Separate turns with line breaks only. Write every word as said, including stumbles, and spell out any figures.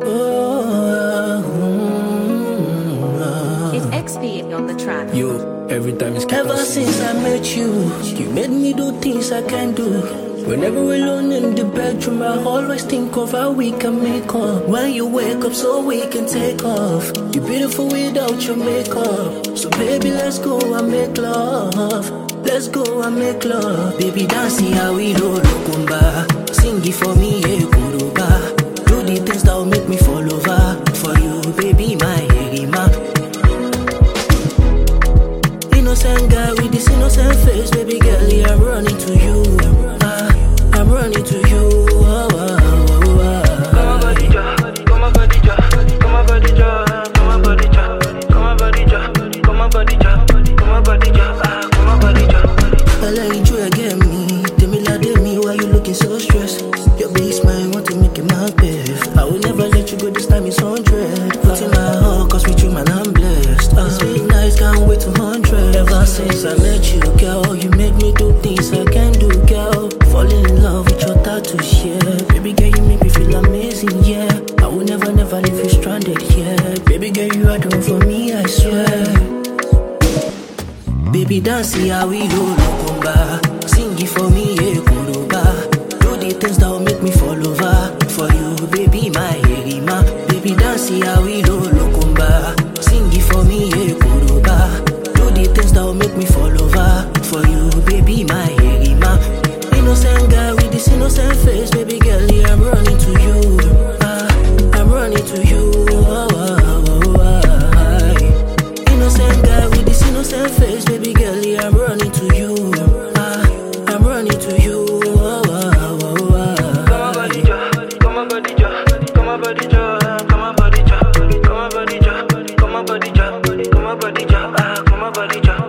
Oh, mm,
It's X V on the track.
Yo, every time it's ever since I met you, you made me do things I can't do. Whenever we're alone in the bedroom, I always think of how we can make up. When you wake up so we can take off. You're beautiful without your makeup. So baby, let's go and make love. Let's go and make love. Baby, dancing how we do lokumba. Sing it for me, eh, kuruba. Do the things that will make me fall over. For you, baby, my herima. Innocent guy with this innocent face, baby girl, yeah, I'm running to you. Ah, I'm running to you. Oh, oh, oh, oh.
Come on, body ja, come on, body ja, come on, body ja, come on, body ja, come on, body ja, come on, body ja, come on, body ja, ah, come on, body ja.
I like you again, me. Tell me, like, tell me, why you looking so stressed? Your big smile, want to make it my best. I will never let you go, this time it's hundred. Put in my heart, cause with you, man, I'm blessed. Uh, sweet nights, can't wait to hundred. Ever since I met you, girl, you make me do things I can't do, girl. Falling in love with your tattoos, yeah. Baby girl, you make me feel amazing, yeah. I will never, never leave you stranded, yeah. Baby girl, you are the one for me, I swear. Baby, dance, see how we do lokumba. Sing it for me, yeah, kuruba. Do the things that will make me fall over. For you, baby, my herima. Baby, dance, see how we do lokumba. Sing it for me, yeah, kuruba. Do the things that will make me fall over. For you, baby, my herima. Innocent guy with this innocent face, baby girl, yeah, I'm running to you. Ah, I'm running to you. Oh, oh, oh, oh. Innocent guy with this innocent face, baby girl, yeah, I'm running to you. Ah, I'm running to you. Oh, oh, oh, oh.
Come on, body ja, come on, body ja, come on, body ja, come on, body ja, come on, body ja, come on, body ja, come on, body ja, ah, come on, body ja.